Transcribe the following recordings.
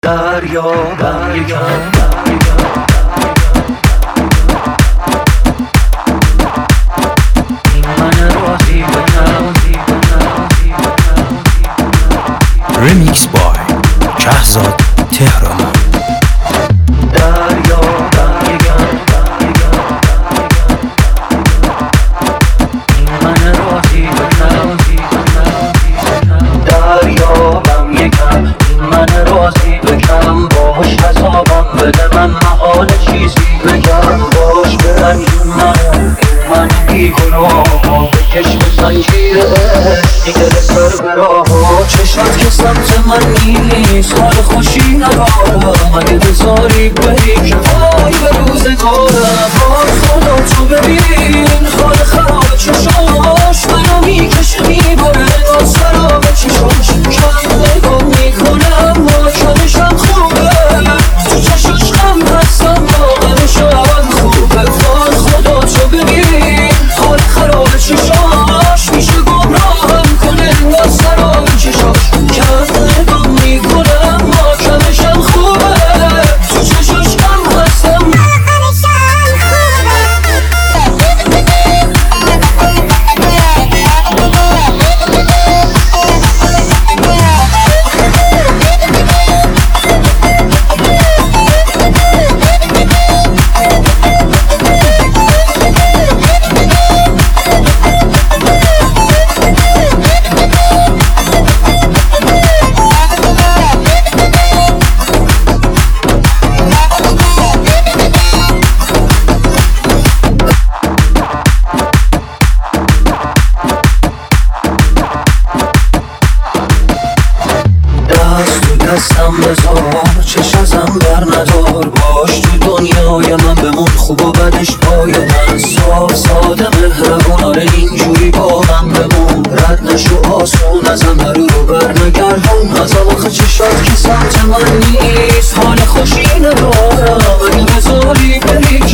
دریابم یکم این من راضی بکنم ریمیکس بای شهزاد تهرانی. دریابم یکم این من راضی بکنم دریابم یکم این من راضی بکنم باش حسابم بده من محال چیزی بگم باش برنجون من بیگناه بکش به زنجیر دیگه سر براه چشمت که سمت من نیست حال خوشی ندارم اگه بذاری بری که وای به روزگارم وای خدا تو ببین حال خراب چشاش منو میکشه میبره از خراب چشاش کم نگاه میکنم واکنشم خوبه تو چشاش غم هستم واقعشم خوبه وای خدا تو ببین حال خراب چشاش میشه گمراهم کنه از خراب چشاش کم نگاه میکنم واکنشم خوبه تو چشاش غم هستم دستم بذار چش ازم بر ندار باش تو دنیای من بمون خوب و بدش پای من صاف ساده مهربون آره اینجوری با من بمون رد نشو آسون ازم رو بر نگردون از آخه چشات که سمت من نیست حال خوشی ندارم اگه بذاری بری که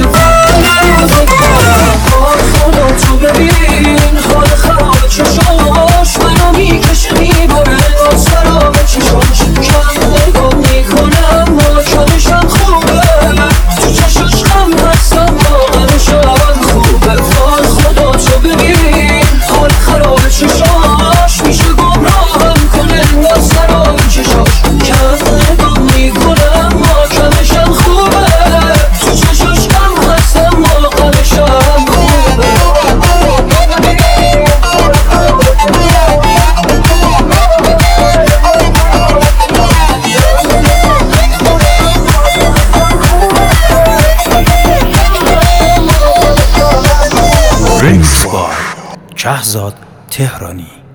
وای خدا تو ببین حال خراب چشاش منو میکشه میبره از خراب چشاش کم نگاه میکنم واکنشم خوبه تو چشاش غم هستم واقعشم خوبه وای خدا تو ببین حال خراب چشاش میشه گمراهم کنه از خراب چشاش کم نگاه میکنم واکنشم خوبه تو چشاش غم هستم واقعشم خوبه ریمیکس بای شهزاد تهرانی.